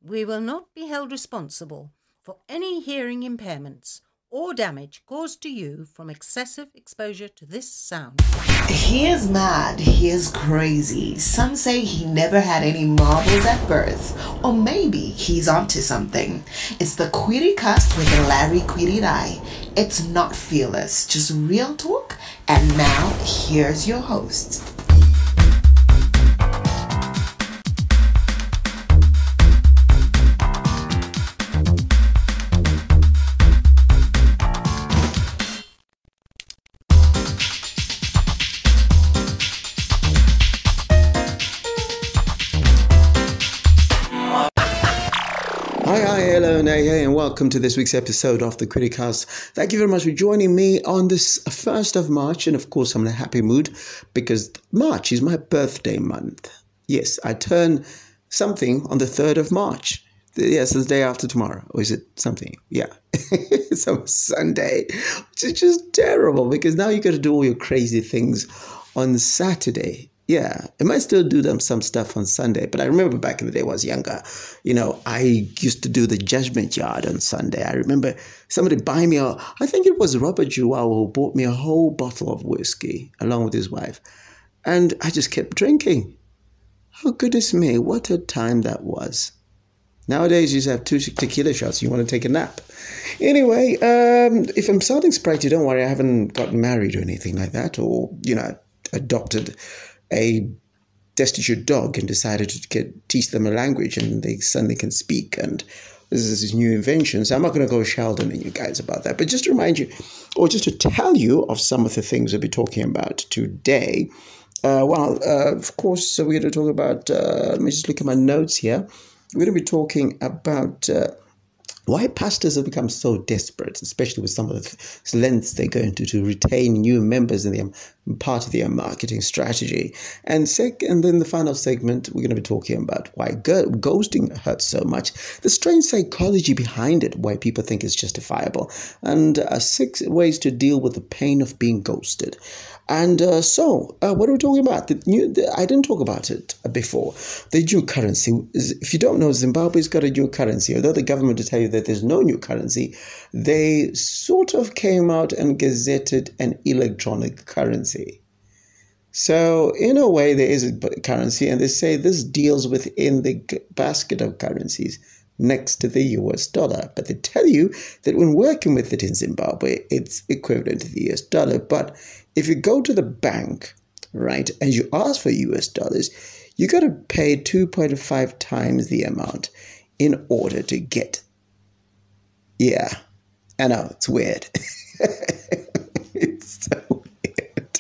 We will not be held responsible for any hearing impairments or damage caused to you from excessive exposure to this sound. He is mad. He is crazy. Some say he never had any marbles at birth. Or maybe he's onto something. It's the Query Cast with Larry Query Eye. It's not fearless, just real talk. And now, here's your host. Hello, and welcome to this week's episode of the Criticast. Thank you very much for joining me on this 1st of March. And of course, I'm in a happy mood because March is my birthday month. Yes, I turn something on the 3rd of March. Yes, it's the day after tomorrow. Or is it something? Yeah. It's on Sunday, which is just terrible because now you got to do all your crazy things on Saturday. Yeah, I might still do some stuff on Sunday, but I remember back in the day when I was younger, I used to do the Judgment Yard on Sunday. I remember somebody buying me I think it was Robert Joao who bought me a whole bottle of whiskey along with his wife. And I just kept drinking. Oh, goodness me, what a time that was. Nowadays, you just have 2 tequila shots. You want to take a nap. Anyway, if I'm sounding sprightly, don't worry. I haven't gotten married or anything like that or, adopted a destitute dog and decided to teach them a language and they suddenly can speak. And this is his new invention. So I'm not going to go Sheldon and you guys about that. But just to remind you, or just to tell you of some of the things we'll be talking about today. Of course, we're going to talk about, let me just look at my notes here. We're going to be talking about why pastors have become so desperate, especially with some of the lengths they go into to retain new members in their part of their marketing strategy. And then the final segment, we're going to be talking about why ghosting hurts so much, the strange psychology behind it, why people think it's justifiable, and 6 ways to deal with the pain of being ghosted. And what are we talking about? I didn't talk about it before. The new currency. If you don't know, Zimbabwe's got a new currency. Although the government will tell you that there's no new currency, they sort of came out and gazetted an electronic currency. So in a way, there is a currency, and they say this deals within the basket of currencies next to the US dollar. But they tell you that when working with it in Zimbabwe, it's equivalent to the US dollar. But if you go to the bank, right, and you ask for US dollars, you got to pay 2.5 times the amount in order to get. Yeah, I know, it's weird. It's so weird.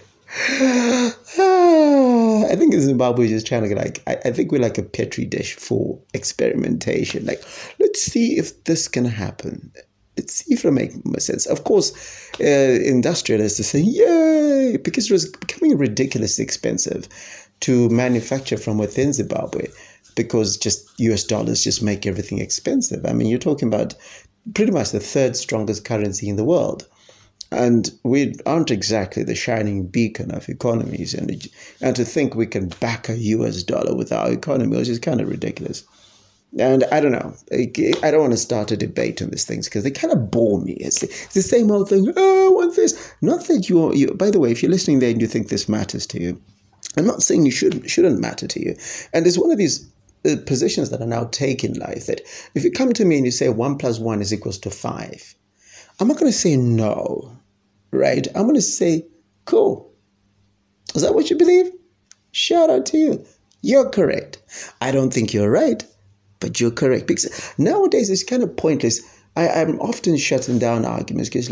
I think Zimbabwe is just trying to I think we're like a petri dish for experimentation. Like, let's see if this can happen. Let's see if it'll make more sense. Of course, industrialists are saying, yay, because it was becoming ridiculously expensive to manufacture from within Zimbabwe because just US dollars just make everything expensive. I mean, you're talking about pretty much the 3rd strongest currency in the world. And we aren't exactly the shining beacon of economies. And to think we can back a US dollar with our economy, which is kind of ridiculous. And I don't know. I don't want to start a debate on these things because they kind of bore me. It's the same old thing. Oh, I want this. Not that you. By the way, if you're listening there and you think this matters to you, I'm not saying you shouldn't matter to you. And it's one of these positions that I now take in life that if you come to me and you say 1 + 1 is equals to 5, I'm not going to say no, right? I'm going to say, cool. Is that what you believe? Shout out to you. You're correct. I don't think you're right, but you're correct. Because nowadays it's kind of pointless. I'm often shutting down arguments because,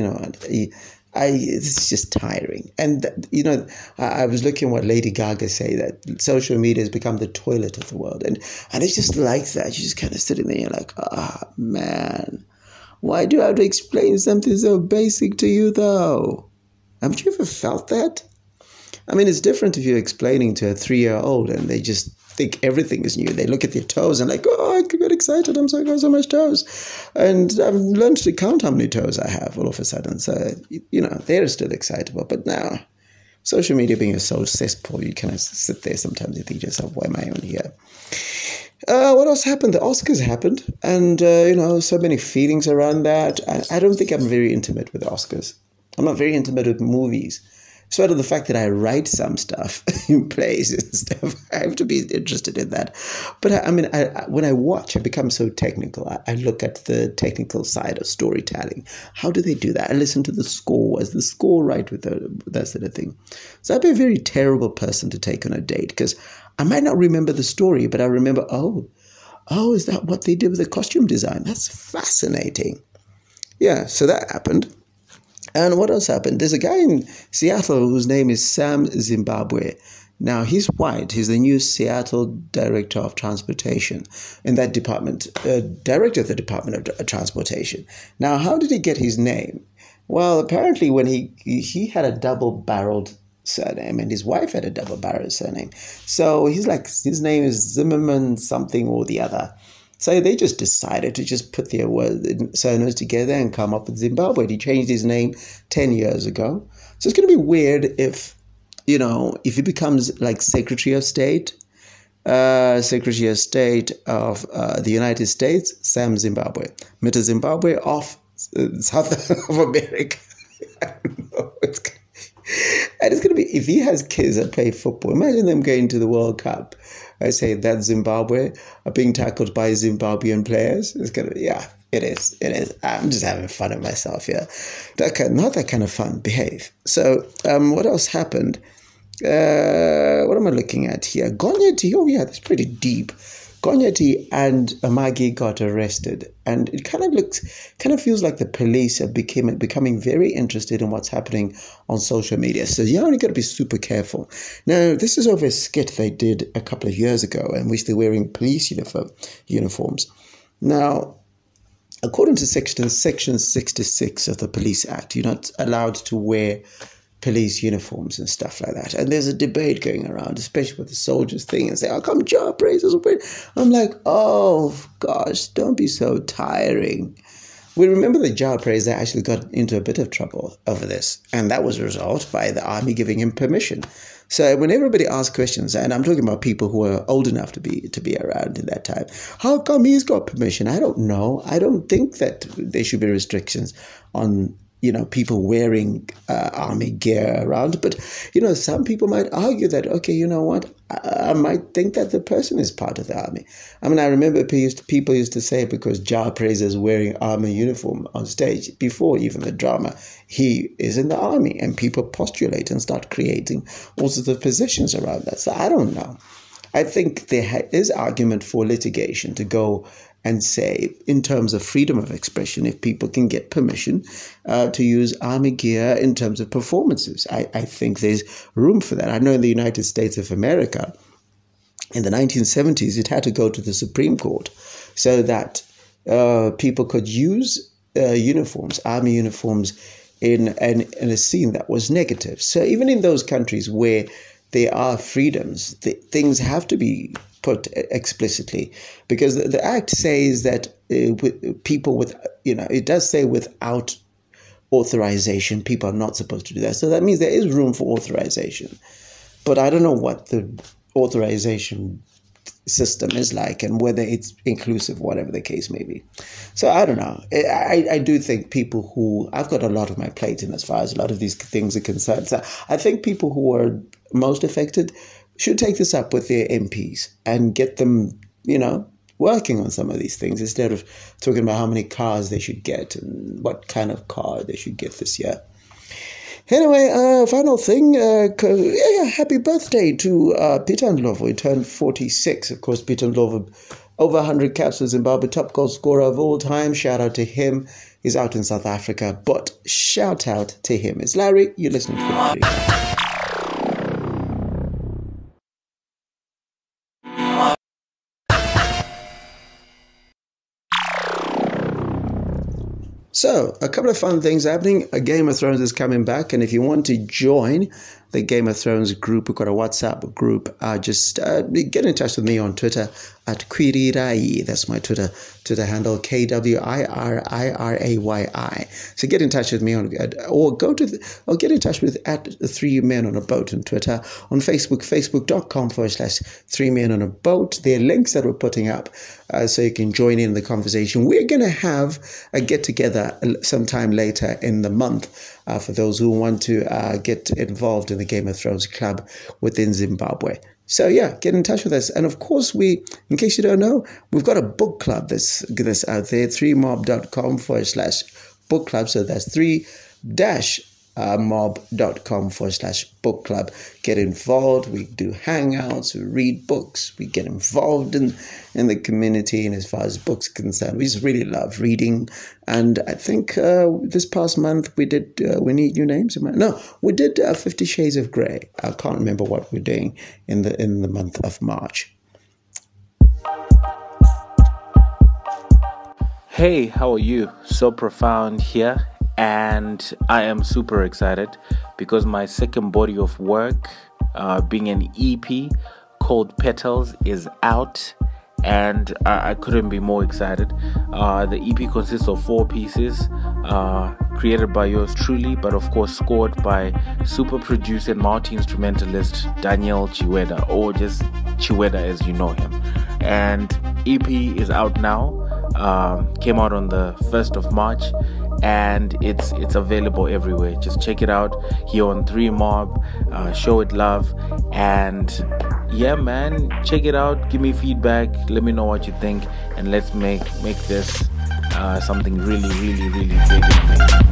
it's just tiring. And, I was looking at what Lady Gaga say, that social media has become the toilet of the world. And it's just like that. You're just kind of sitting there, you're like, man, why do I have to explain something so basic to you, though? Haven't you ever felt that? I mean, it's different if you're explaining to a 3-year-old and they just think everything is new. They look at their toes and like, oh, I get excited. I got so much toes. And I've learned to count how many toes I have all of a sudden. So, they're still excitable. But now, social media being a soul cesspool, you kind of sit there sometimes and think to yourself, why am I on here? What else happened? The Oscars happened, and so many feelings around that. I don't think I'm very intimate with Oscars. I'm not very intimate with movies. Sort of the fact that I write some stuff in plays and stuff. I have to be interested in that. But when I watch, I become so technical. I look at the technical side of storytelling. How do they do that? I listen to the score. Is the score right with that sort of thing? So I'd be a very terrible person to take on a date, because I might not remember the story, but I remember, oh, is that what they did with the costume design? That's fascinating. Yeah, so that happened. And what else happened? There's a guy in Seattle whose name is Sam Zimbabwe. Now, he's white. He's the new Seattle Director of Transportation in that department, Director of the Department of Transportation. Now, how did he get his name? Well, apparently when he had a double-barreled surname, and his wife had a double-barreled surname. So he's like, his name is Zimmerman something or the other. So they just decided to just put their surnames together and come up with Zimbabwe. He changed his name 10 years ago. So it's going to be weird if he becomes like Secretary of State of the United States, Sam Zimbabwe, Mr. Zimbabwe of South of America. I don't know. And it's going to be, if he has kids that play football, imagine them going to the World Cup. I say that Zimbabwe are being tackled by Zimbabwean players. It's going to be, yeah, it is. I'm just having fun with myself, yeah. Not that kind of fun. Behave. So what else happened? What am I looking at here? Gonyeti, oh yeah, that's pretty deep. Gonyeti and Amagi got arrested, and it kind of feels like the police are becoming very interested in what's happening on social media. So you only got to be super careful. Now, this is over a skit they did a couple of years ago, in which they're wearing police uniforms. Now, according to Section 66 of the Police Act, you're not allowed to wear police uniforms and stuff like that. And there's a debate going around, especially with the soldiers thing, and say, "How come job raises?" I'm like, oh gosh, don't be so tiring. We remember the job praise that actually got into a bit of trouble over this, and that was resolved by the army giving him permission. So when everybody asks questions, and I'm talking about people who are old enough to be around in that time, how come he's got permission? I don't know. I don't think that there should be restrictions on people wearing army gear around. But, some people might argue that, okay, you know what? I might think that the person is part of the army. I mean, I remember people used to say, because Jar Praiser is wearing army uniform on stage, before even the drama, he is in the army. And people postulate and start creating all sorts of positions around that. So I don't know. I think there is argument for litigation to go and say, in terms of freedom of expression, if people can get permission to use army gear in terms of performances. I think there's room for that. I know in the United States of America, in the 1970s, it had to go to the Supreme Court so that people could use army uniforms, in a scene that was negative. So even in those countries where there are freedoms, things have to be put explicitly, because the act says that it does say without authorization, people are not supposed to do that. So that means there is room for authorization. But I don't know what the authorization system is like, and whether it's inclusive, whatever the case may be. So I don't know. I do think people who, I've got a lot of my plate in as far as a lot of these things are concerned. So I think people who are most affected should take this up with their MPs and get them, working on some of these things, instead of talking about how many cars they should get and what kind of car they should get this year. Anyway, final thing, happy birthday to Peter Ndlovu. He turned 46. Of course, Peter Ndlovu, over 100 caps for Zimbabwe, top goal scorer of all time. Shout out to him. He's out in South Africa, but shout out to him. It's Larry. You're listening to the So, a couple of fun things happening. A Game of Thrones is coming back, and if you want to join the Game of Thrones group. We've got a WhatsApp group. Just get in touch with me on Twitter at Kwirirai. That's my Twitter handle, KWIRIRAYI. So get in touch with me or get in touch with at 3 Men on a Boat on Twitter. On Facebook, facebook.com/3 Men on a Boat. There are links that we're putting up so you can join in the conversation. We're going to have a get-together sometime later in the month for those who want to get involved in the Game of Thrones club within Zimbabwe. So yeah, get in touch with us. And of course, in case you don't know, we've got a book club that's out there, 3mob.com/book club. So that's 3-mob.com/book club. Get involved. We do hangouts, we read books, we get involved in the community. And as far as books are concerned, we just really love reading. And I think this past month we did We Need New Names. No, we did 50 Shades of Grey. I can't remember what we're doing in the month of March. Hey, how are you? So Profound here, and I am super excited because my second body of work, being an EP called Petals, is out, and I couldn't be more excited. The EP consists of 4 pieces, created by yours truly, but of course scored by super producer and multi-instrumentalist Daniel Chiweda, or just Chiweda as you know him. And EP is out now. Came out on the 1st of March, and it's available everywhere. Just check it out here on 3Mob. Show it love, and yeah, man, check it out. Give me feedback. Let me know what you think, and let's make this something really, really, really big and amazing.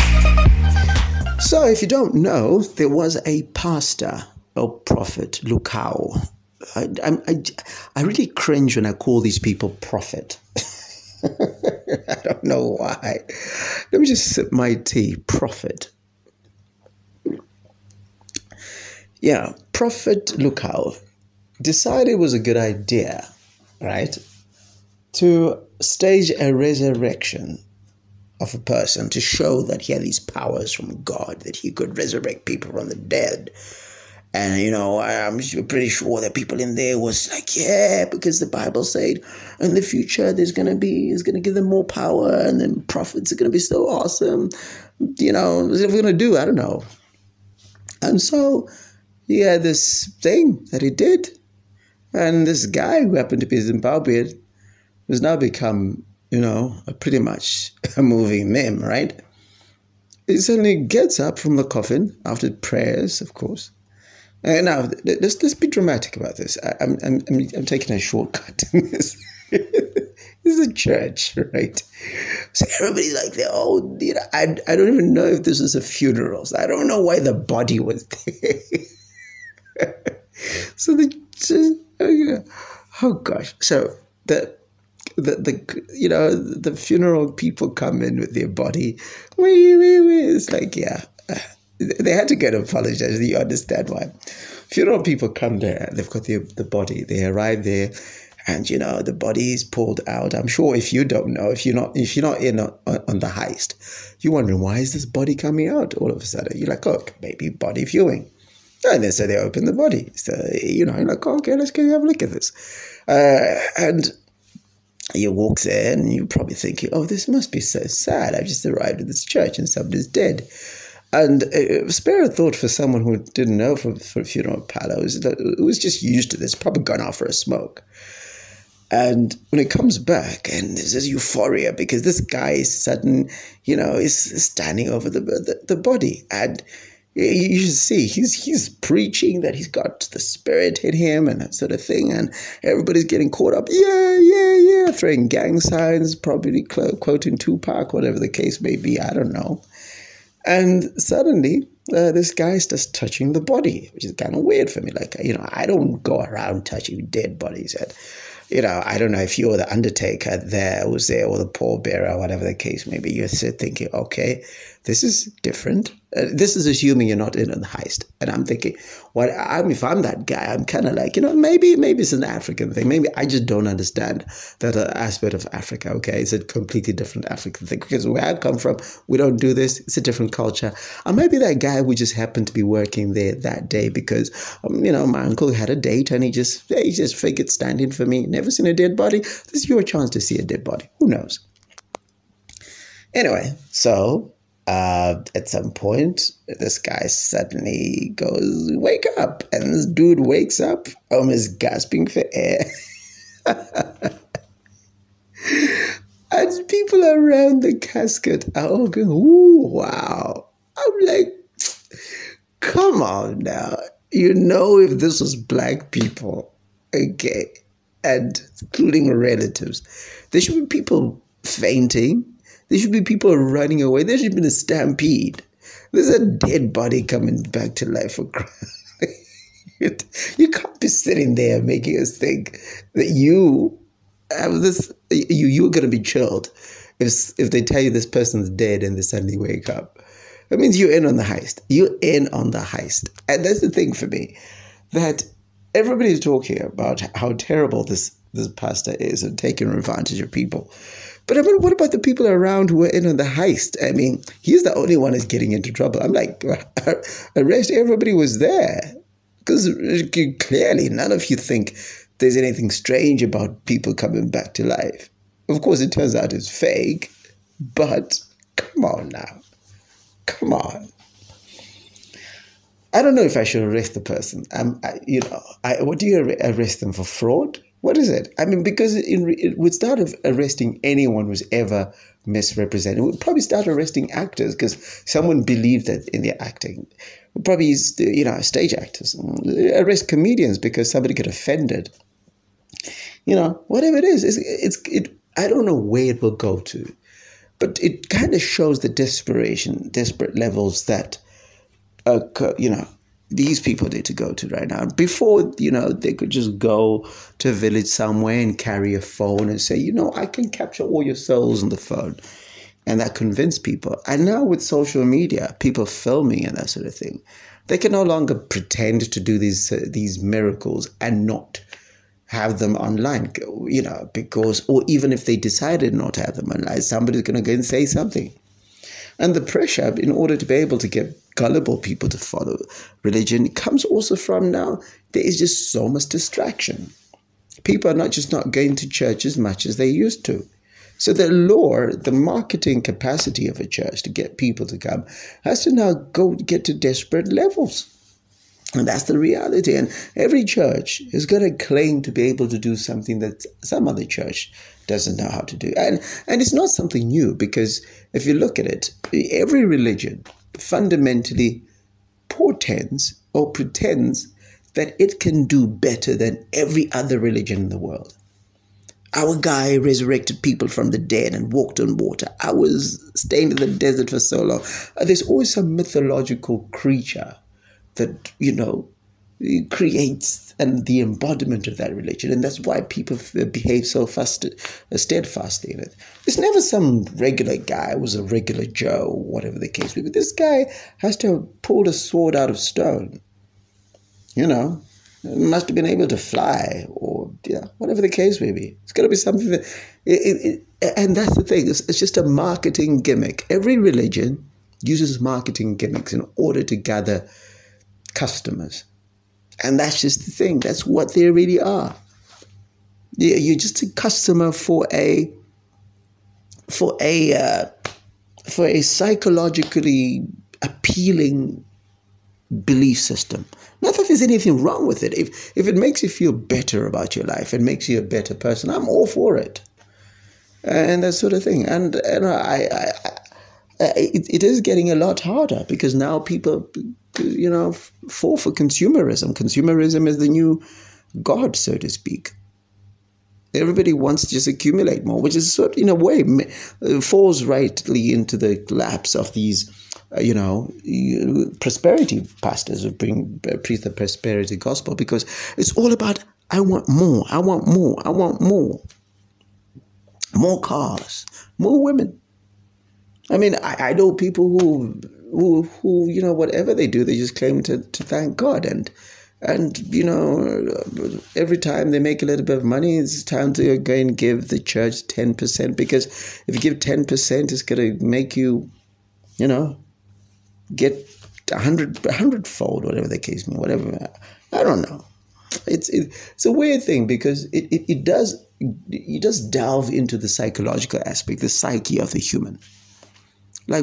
So, if you don't know, there was a pastor or prophet, Lukau. I really cringe when I call these people prophet. I don't know why. Let me just sip my tea. Prophet. Yeah, Prophet Lukau decided it was a good idea, right, to stage a resurrection of a person to show that he had these powers from God, that he could resurrect people from the dead. And, I'm pretty sure that people in there was like, yeah, because the Bible said in the future he's going to give them more power, and then prophets are going to be so awesome. What are we going to do? I don't know. And so he had this thing that he did. And this guy who happened to be Zimbabwean has now become, pretty much a moving meme, right? He suddenly gets up from the coffin after prayers, of course. Now, let's be dramatic about this. I'm taking a shortcut in this. This is a church, right? So everybody's like, I don't even know if this is a funeral. So I don't know why the body was there. So oh gosh. So the funeral people come in with their body. It's like, yeah. They had to get apologized. You understand why? Funeral people come there. They've got the body. They arrive there, and the body is pulled out. I'm sure if you don't know, if you're not in on the heist, you're wondering, why is this body coming out all of a sudden? You're like, oh, maybe body viewing. And then so they open the body. So you're like, oh, okay, let's go have a look at this. And you walk there, and you're probably thinking, oh, this must be so sad. I've just arrived at this church, and somebody's dead. And spare a thought for someone who didn't know for funeral parlor, who was just used to this, probably gone out for a smoke. And when it comes back, and there's this euphoria because this guy is is standing over the body, and you should see he's preaching that he's got the Spirit in him and that sort of thing, and everybody's getting caught up, yeah, throwing gang signs, probably quoting Tupac, whatever the case may be, I don't know. And suddenly, this guy starts touching the body, which is kind of weird for me. Like, I don't go around touching dead bodies. And, I don't know if you're the undertaker who's there, or the pallbearer, whatever the case may be. You're thinking, okay, this is different. This is assuming you're not in on the heist. And I'm thinking, if I'm that guy, I'm kind of like, maybe it's an African thing. Maybe I just don't understand that aspect of Africa. Okay, it's a completely different African thing. Because where I come from, we don't do this. It's a different culture. Or maybe that guy who just happened to be working there that day because, my uncle had a date and he just figured stand in for me. Never seen a dead body. This is your chance to see a dead body. Who knows? Anyway, so at some point, this guy suddenly goes, wake up. And this dude wakes up, almost gasping for air. And people around the casket are all going, ooh, wow. I'm like, come on now. If this was black people, okay, and including relatives, there should be people fainting. There should be people running away. There should be a stampede. There's a dead body coming back to life for crying. You can't be sitting there making us think that you have this. You're going to be chilled if they tell you this person's dead and they suddenly wake up. That means you're in on the heist. You're in on the heist, and that's the thing for me, that everybody's talking about how terrible this pastor is and taking advantage of people. But I mean, what about the people around who are in on the heist? I mean, he's the only one who's getting into trouble. I'm like, arrest everybody was there. Because clearly none of you think there's anything strange about people coming back to life. Of course, it turns out it's fake. But come on now. Come on. I don't know if I should arrest the person. What do you arrest them for? Fraud? What is it? I mean, because it would start arresting anyone who's ever misrepresented. We'd probably start arresting actors because someone believed that in their acting. We'd probably use, stage actors. Arrest comedians because somebody got offended. Whatever it is, I don't know where it will go to. But it kind of shows the desperate levels that, these people need to go to right now. Before, they could just go to a village somewhere and carry a phone and say, I can capture all your souls on the phone. And that convinced people. And now with social media, people filming and that sort of thing, they can no longer pretend to do these miracles and not have them online, because, or even if they decided not to have them online, somebody's going to go and say something. And the pressure, in order to be able to get gullible people to follow religion, comes also from now, there is just so much distraction. People are not going to church as much as they used to. So the marketing capacity of a church to get people to come has to now get to desperate levels. And that's the reality. And every church is going to claim to be able to do something that some other church doesn't know how to do. And it's not something new, because if you look at it, every religion fundamentally portends or pretends that it can do better than every other religion in the world. Our guy resurrected people from the dead and walked on water. I was staying in the desert for so long. There's always some mythological creature that, creates and the embodiment of that religion. And that's why people behave so steadfastly in it. It's never some regular guy who was a regular Joe, or whatever the case may be. This guy has to have pulled a sword out of stone. Must have been able to fly, or whatever the case may be. It's got to be something that... and that's the thing. It's just a marketing gimmick. Every religion uses marketing gimmicks in order to gather customers. And that's just the thing. That's what they really are. You're just a customer for a psychologically appealing belief system. Not that there's anything wrong with it. If it makes you feel better about your life and makes you a better person, I'm all for it. And that sort of thing. And it is getting a lot harder, because now people, fall for consumerism. Consumerism is the new God, so to speak. Everybody wants to just accumulate more, which is sort of, in a way, falls rightly into the laps of these, prosperity pastors who preach the prosperity gospel, because it's all about, I want more, I want more, I want more. More cars, more women. I mean, I know people who who whatever they do, they just claim to thank God. And every time they make a little bit of money, it's time to go and give the church 10%, because if you give 10%, it's going to make you, get 100-fold, whatever the case may be, whatever. I don't know. It's a weird thing, because it does delve into the psychological aspect, the psyche of the human. Like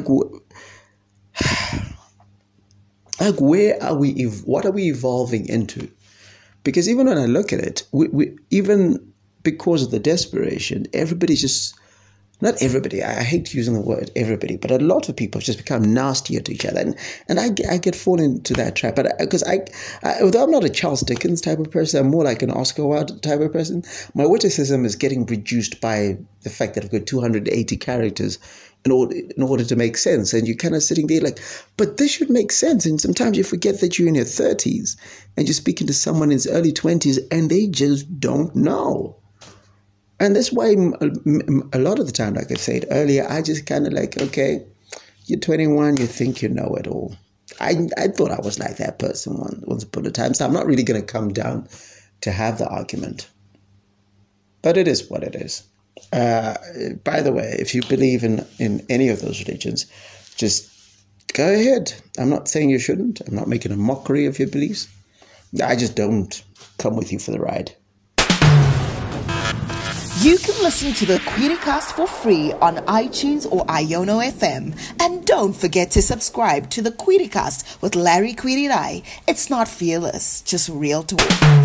where are we? What are we evolving into? Because even when I look at it, we even because of the desperation, everybody's just. Not everybody, I hate using the word everybody, but a lot of people have just become nastier to each other. And I get fallen into that trap. But because although I'm not a Charles Dickens type of person, I'm more like an Oscar Wilde type of person, my witticism is getting reduced by the fact that I've got 280 characters in order to make sense. And you're kind of sitting there like, but this should make sense. And sometimes you forget that you're in your 30s and you're speaking to someone in his early 20s and they just don't know. And that's why a lot of the time, like I said earlier, I just kind of like, okay, you're 21, you think you know it all. I thought I was like that person once upon a time, so I'm not really going to come down to have the argument. But it is what it is. By the way, if you believe in any of those religions, just go ahead. I'm not saying you shouldn't. I'm not making a mockery of your beliefs. I just don't come with you for the ride. You can listen to the QueerieCast for free on iTunes or Iono FM. And don't forget to subscribe to the QueerieCast with Larry Queerie Rai. It's not fearless, just real talk.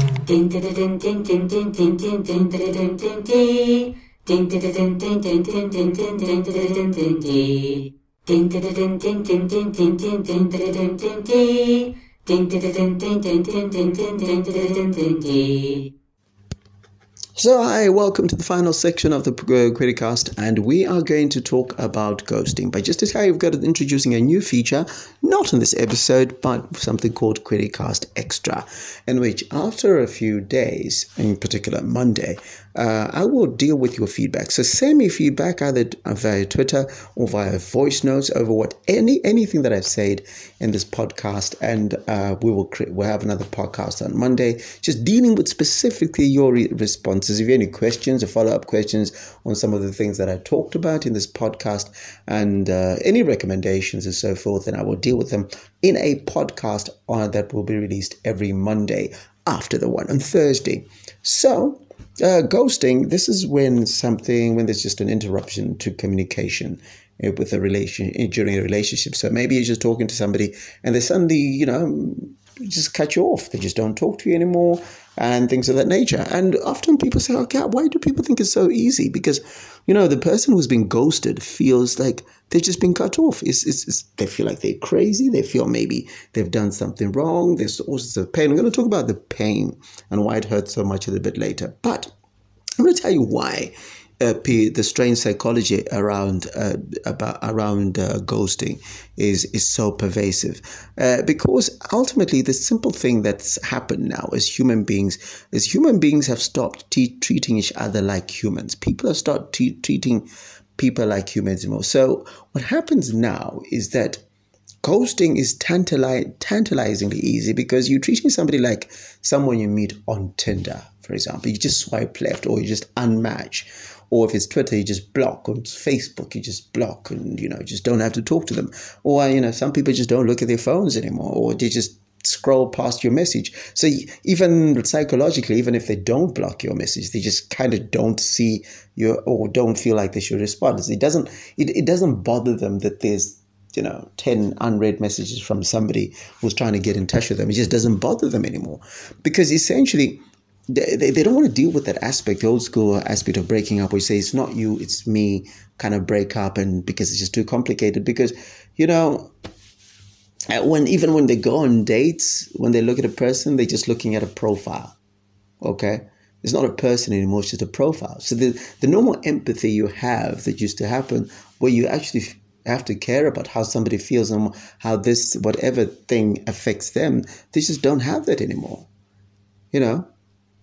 So hi, welcome to the final section of the QueerieCast, and we are going to talk about ghosting. But just to tell you, we've got introducing a new feature, not in this episode, but something called QuerieCast Extra, in which after a few days, in particular Monday, I will deal with your feedback. So send me feedback either via Twitter or via voice notes over anything that I've said in this podcast, and we'll have another podcast on Monday, just dealing with specifically your responses. If you have any questions or follow-up questions on some of the things that I talked about in this podcast, and any recommendations and so forth, then I will deal with them in a podcast that will be released every Monday after the one on Thursday. So ghosting, this is when there's just an interruption to communication with during a relationship. So maybe you're just talking to somebody and they suddenly, just cut you off. They just don't talk to you anymore and things of that nature. And often people say, okay, why do people think it's so easy? Because, the person who's been ghosted feels like they've just been cut off. They feel like they're crazy. They feel maybe they've done something wrong. There's all sorts of pain. We're going to talk about the pain and why it hurts so much a little bit later. But I'm going to tell you why the strange psychology around ghosting is so pervasive, because ultimately the simple thing that's happened now as human beings have stopped treating each other like humans. People have started treating people like humans more. So what happens now is that ghosting is tantalizingly easy, because you're treating somebody like someone you meet on Tinder, for example. You just swipe left, or you just unmatch. Or if it's Twitter, you just block. On Facebook, you just block and, just don't have to talk to them. Or, some people just don't look at their phones anymore, or they just scroll past your message. So even psychologically, even if they don't block your message, they just kind of don't see or don't feel like they should respond. It doesn't bother them that there's 10 unread messages from somebody who's trying to get in touch with them. It just doesn't bother them anymore, because essentially they don't want to deal with that aspect, the old school aspect of breaking up, where you say it's not you, it's me, kind of break up, and because it's just too complicated. Because when they go on dates, when they look at a person, they're just looking at a profile. Okay, it's not a person anymore; it's just a profile. So the normal empathy you have that used to happen, where you actually have to care about how somebody feels and how this whatever thing affects them, they just don't have that anymore.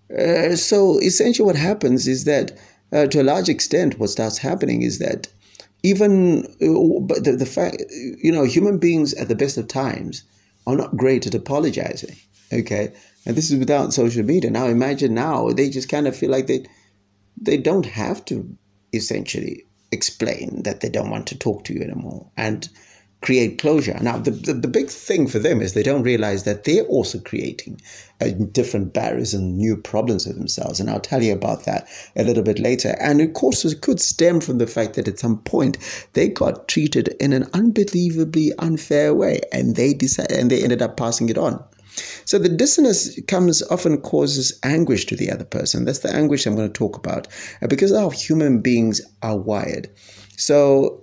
So essentially what happens is that to a large extent what starts happening is that even, but the fact, human beings at the best of times are not great at apologizing. Okay. And this is without social media. Now imagine now they just kind of feel like they don't have to essentially explain that they don't want to talk to you anymore and create closure. Now, the big thing for them is they don't realize that they're also creating different barriers and new problems for themselves. And I'll tell you about that a little bit later. And of course, it could stem from the fact that at some point they got treated in an unbelievably unfair way, and they ended up passing it on. So the dissonance often causes anguish to the other person. That's the anguish I'm going to talk about, because how human beings are wired. So,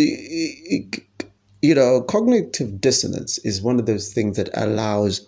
cognitive dissonance is one of those things that allows,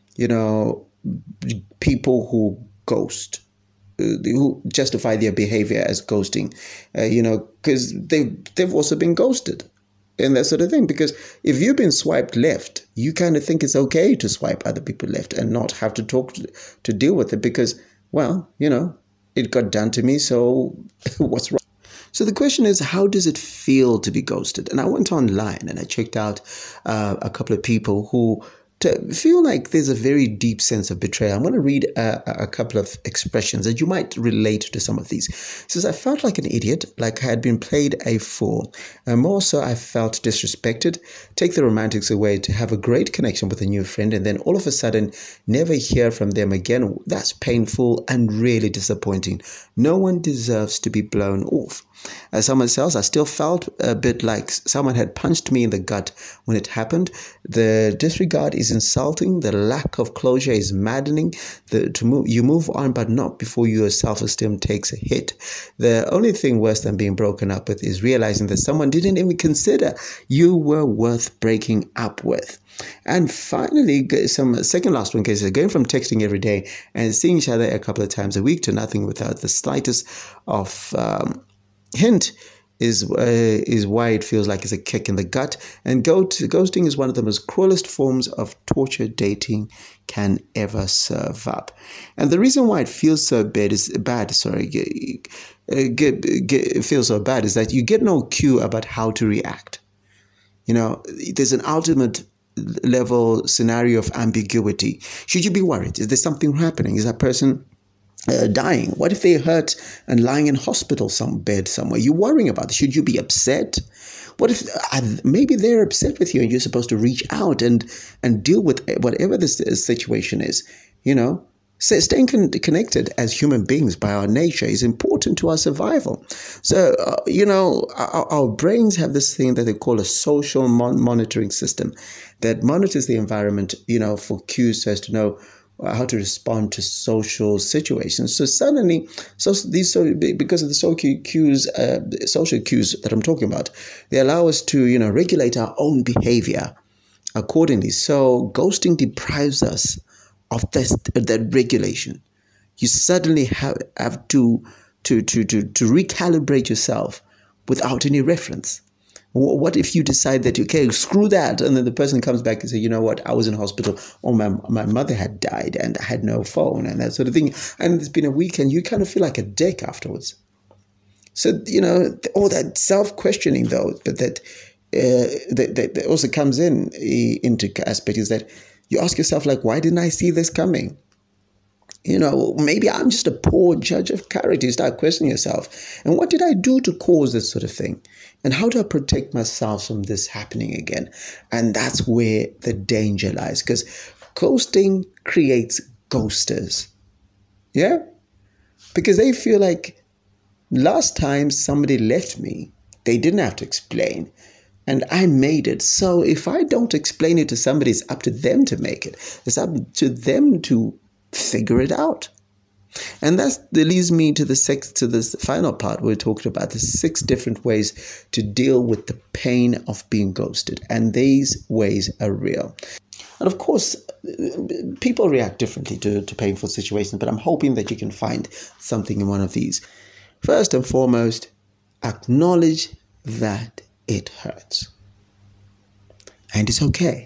people who ghost, who justify their behavior as ghosting, because they've also been ghosted. And that sort of thing. Because if you've been swiped left, you kind of think it's okay to swipe other people left and not have to talk to deal with it because, well, it got done to me. So what's wrong? So the question is, how does it feel to be ghosted? And I went online and I checked out a couple of people who feel like there's a very deep sense of betrayal. I'm going to read a couple of expressions that you might relate to some of these. It says, I felt like an idiot, like I had been played a fool. And more so, I felt disrespected. Take the romantics away, to have a great connection with a new friend and then all of a sudden never hear from them again. That's painful and really disappointing. No one deserves to be blown off. As someone else, I still felt a bit like someone had punched me in the gut when it happened. The disregard is insulting. The lack of closure is maddening. You move on, but not before your self-esteem takes a hit. The only thing worse than being broken up with is realizing that someone didn't even consider you were worth breaking up with. And finally, second last one case, going from texting every day and seeing each other a couple of times a week to nothing without the slightest of hint is why it feels like it's a kick in the gut. And ghosting is one of the most cruelest forms of torture dating can ever serve up. And the reason why it feels so bad is that you get no cue about how to react. There's an ultimate level scenario of ambiguity. Should you be worried? Is there something happening? Is that person dying? What if they're hurt and lying in hospital bed somewhere? You're worrying about it. Should you be upset? What if maybe they're upset with you and you're supposed to reach out and deal with whatever this situation is? So staying connected as human beings by our nature is important to our survival. So, our brains have this thing that they call a social monitoring system that monitors the environment, for cues as to know how to respond to social situations. So suddenly, because of the social cues that I'm talking about, they allow us to, regulate our own behavior accordingly. So ghosting deprives us of that regulation. You suddenly have to recalibrate yourself without any reference. What if you decide that, okay, screw that, and then the person comes back and says, you know what, I was in hospital, or my mother had died and I had no phone and that sort of thing, and it's been a week and you kind of feel like a dick afterwards. So, all that self-questioning though, but that also comes into aspect is that you ask yourself, like, why didn't I see this coming? Maybe I'm just a poor judge of character. You start questioning yourself. And what did I do to cause this sort of thing? And how do I protect myself from this happening again? And that's where the danger lies, because ghosting creates ghosters. Yeah? Because they feel like last time somebody left me, they didn't have to explain. And I made it. So if I don't explain it to somebody, it's up to them to make it. It's up to them to figure it out. And that leads me to this final part. We're talking about the 6 different ways to deal with the pain of being ghosted. And these ways are real. And of course, people react differently to painful situations, but I'm hoping that you can find something in one of these. First and foremost, acknowledge that it hurts. And it's okay.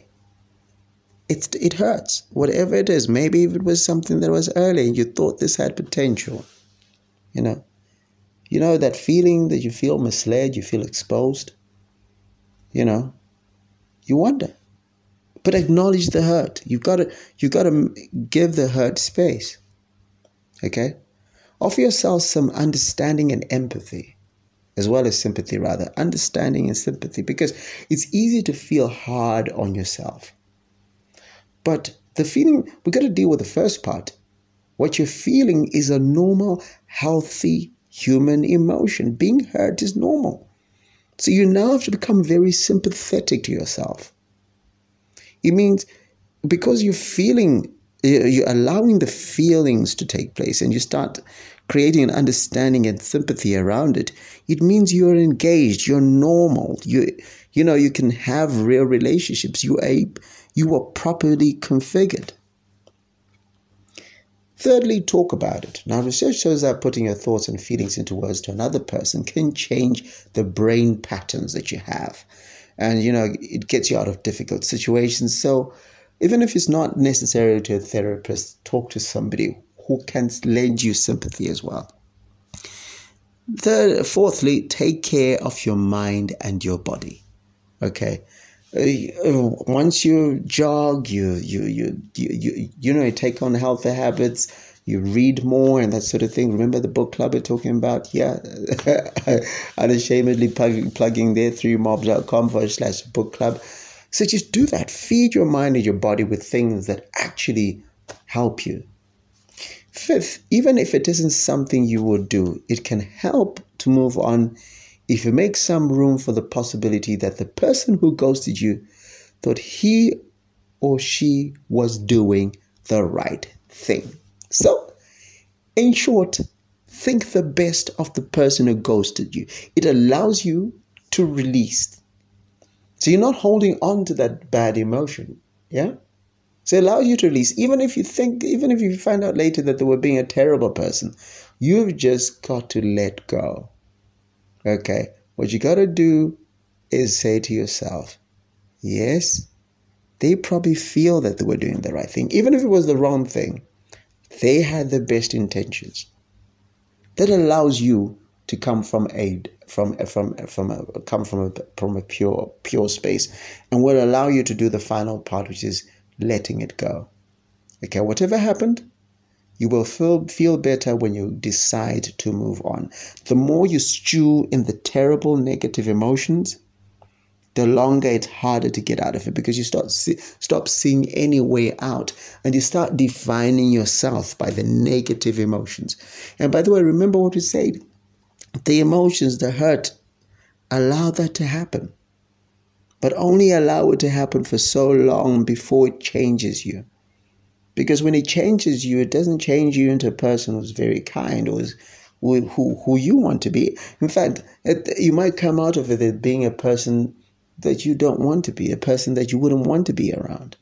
It hurts, whatever it is. Maybe if it was something that was early and you thought this had potential, You know, that feeling that you feel misled, you feel exposed. You know, you wonder. But acknowledge the hurt. You gotta give the hurt space. Okay? Offer yourself some understanding and empathy, as well as sympathy, rather. Understanding and sympathy, because it's easy to feel hard on yourself. But the feeling, we got to deal with the first part. What you're feeling is a normal, healthy human emotion. Being hurt is normal. So you now have to become very sympathetic to yourself. It means because you're allowing the feelings to take place and you start creating an understanding and sympathy around it, it means you're engaged, you're normal, you can have real relationships, you are properly configured. Thirdly, talk about it. Now, research shows that putting your thoughts and feelings into words to another person can change the brain patterns that you have. And, it gets you out of difficult situations. So even if it's not necessary to a therapist, talk to somebody who can lend you sympathy as well. Fourthly, take care of your mind and your body. Okay. Once you jog, you take on healthy habits, you read more and that sort of thing. Remember the book club we're talking about? Yeah, unashamedly plugging there, 3mobs.com/book club. So just do that. Feed your mind and your body with things that actually help you. Fifth, even if it isn't something you would do, it can help to move on if you make some room for the possibility that the person who ghosted you thought he or she was doing the right thing. So, in short, think the best of the person who ghosted you. It allows you to release. So you're not holding on to that bad emotion. Yeah? So it allows you to release. Even if you find out later that they were being a terrible person, you've just got to let go. Okay, what you got to do is say to yourself, yes, they probably feel that they were doing the right thing. Even if it was the wrong thing, they had the best intentions. That allows you to come from a pure space, and will allow you to do the final part, which is letting it go. Okay, whatever happened, you will feel better when you decide to move on. The more you stew in the terrible negative emotions, the longer it's harder to get out of it, because you stop seeing any way out, and you start defining yourself by the negative emotions. And by the way, remember what we said. The emotions, the hurt, allow that to happen. But only allow it to happen for so long before it changes you. Because when it changes you, it doesn't change you into a person who's very kind or who you want to be. In fact, you might come out of it being a person that you don't want to be, a person that you wouldn't want to be around.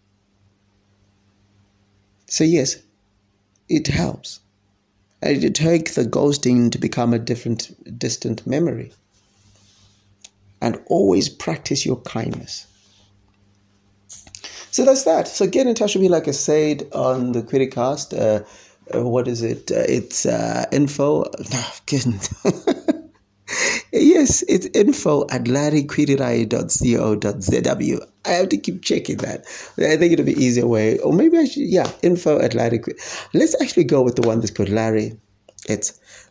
So yes, it helps. And it takes the ghosting to become a distant memory. And always practice your kindness. So that's that. So get in touch with me, like I said, on the Criticast. What is it? It's info. Yes, it's info@larryquirirai.co.zw. I have to keep checking that. I think it'll be easier way. Or maybe I should, info@Larry. Let's actually go with the one that's called Larry. It's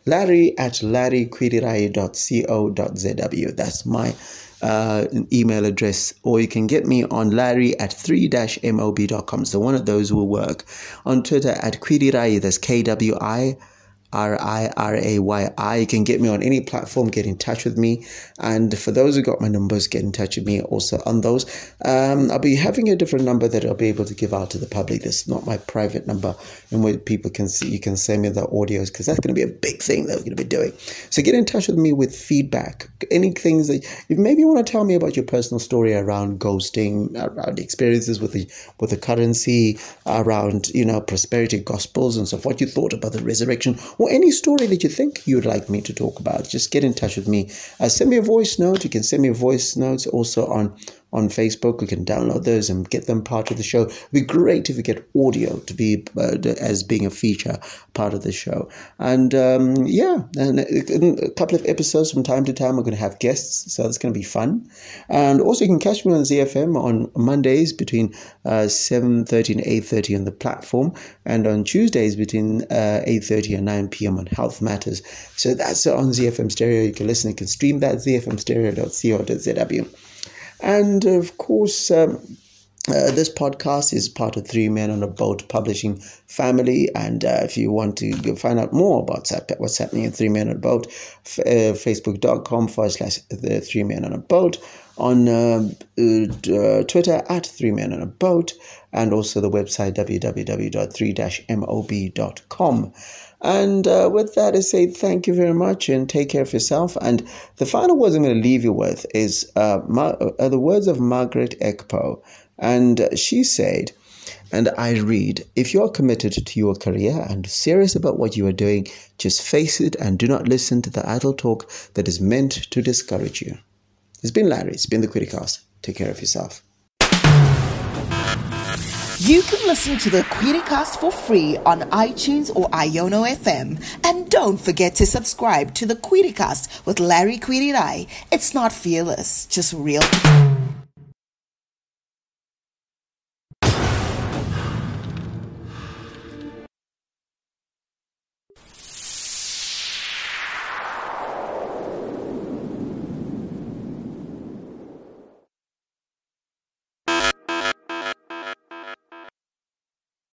Larry@larryquirirai.co.zw. That's my email address. Or you can get me on Larry@3-mob.com. So one of those will work. On Twitter @Quirirai, that's KWIRIRAYI. You can get me on any platform, get in touch with me. And for those who got my numbers, get in touch with me also on those. I'll be having a different number that I'll be able to give out to the public. That's not my private number, and where people can see, you can send me the audios, because that's going to be a big thing that we're going to be doing. So get in touch with me with feedback. Any things that you maybe want to tell me about your personal story around ghosting, around experiences with the currency, around prosperity gospels and stuff. What you thought about the resurrection, or any story that you think you'd like me to talk about, just get in touch with me. Send me a voice note. You can send me voice notes also on on Facebook. We can download those and get them part of the show. It'd be great if we get audio to be as being a feature part of the show. And and a couple of episodes from time to time, we're going to have guests, so that's going to be fun. And also, you can catch me on ZFM on Mondays between 7:30 and 8:30 on the platform, and on Tuesdays between 8:30 and 9 p.m. on Health Matters. So that's on ZFM Stereo. You can listen, you can stream that, zfmstereo.co.zw. And of course, this podcast is part of 3 Men on a Boat publishing family. And if you want to find out more about what's happening in 3 Men on a Boat, facebook.com/the 3 Men on a Boat, on Twitter at 3 Men on a Boat, and also the website www.3-mob.com. And with that, I say thank you very much and take care of yourself. And the final words I'm going to leave you with is the words of Margaret Ekpo. And she said, and I read, "If you are committed to your career and serious about what you are doing, just face it and do not listen to the idle talk that is meant to discourage you." It's been Larry. It's been the Quittycast. Take care of yourself. You can listen to the Quittycast for free on iTunes or Iono FM. And don't forget to subscribe to the Quittycast with Larry Quitty. It's not fearless, just real.